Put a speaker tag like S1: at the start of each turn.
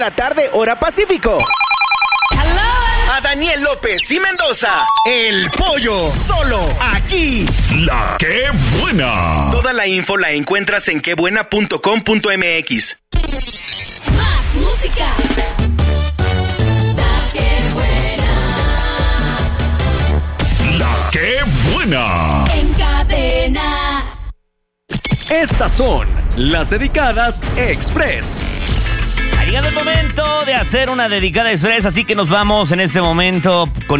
S1: La tarde, hora Pacífico. A Daniel López y Mendoza, El Pollo, solo aquí.
S2: La Qué Buena.
S1: Toda la info la encuentras en quebuena.com.mx.
S3: Más música. La Qué Buena.
S2: La Qué Buena.
S3: En cadena.
S4: Estas son las dedicadas Express.
S5: Ha llegado el momento de hacer una dedicada express, así que nos vamos en este momento con